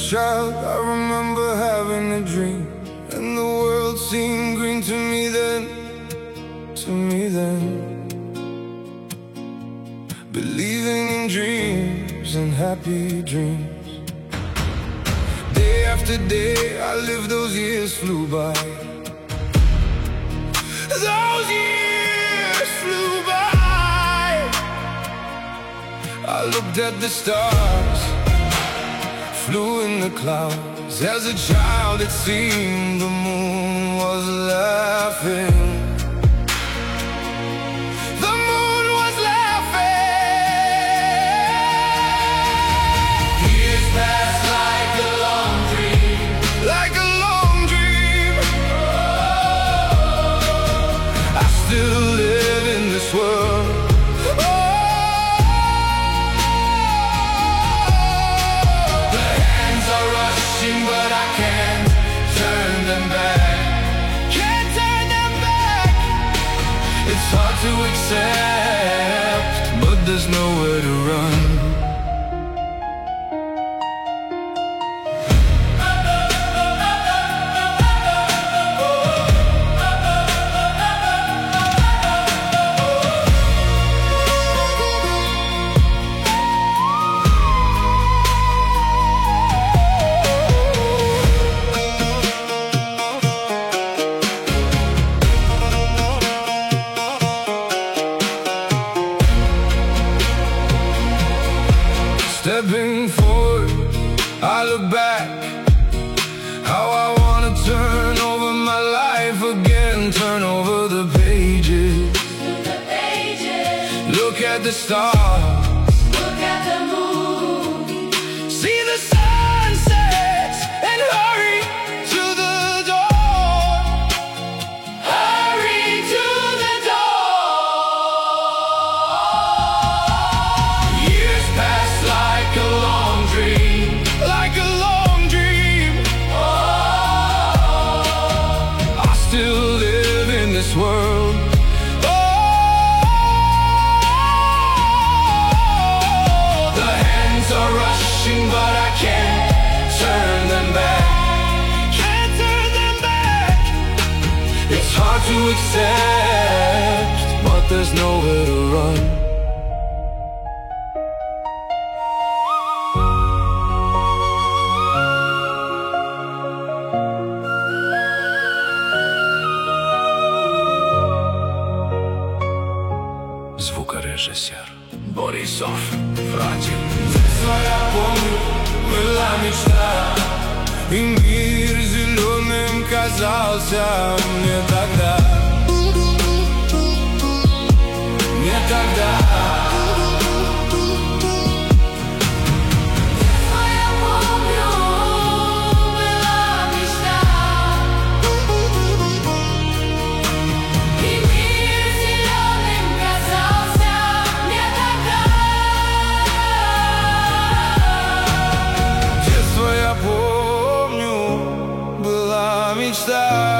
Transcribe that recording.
child, I remember having a dream, and the world seemed green to me then, to me then. Believing in dreams and happy dreams. Day after day, I lived, those years flew by. Those years flew by. I looked at the stars, flew in the clouds. As a child it seemed the moon was laughing. The moon was laughing. Years passed like a long dream, like a long dream. I still live in this world. But I can't turn them back. Can't turn them back. It's hard to accept, but there's nowhere to run. Stepping forward, I look back. How I wanna turn over my life again. Turn over the pages. Look at the stars. Look at the moon. See the sunsets and hurry to the door. Hurry to the door. Years pass like a long dream, like a long dream. Oh, I still live in this world. Oh, the hands are rushing, but I can't turn them back. Can't turn them back. It's hard to accept, but there's nowhere to run. Звукорежиссер Борисов Фратин. Детство я помню, была мечта, и мир зеленым казался мне тогда. Мне тогда. Мечта.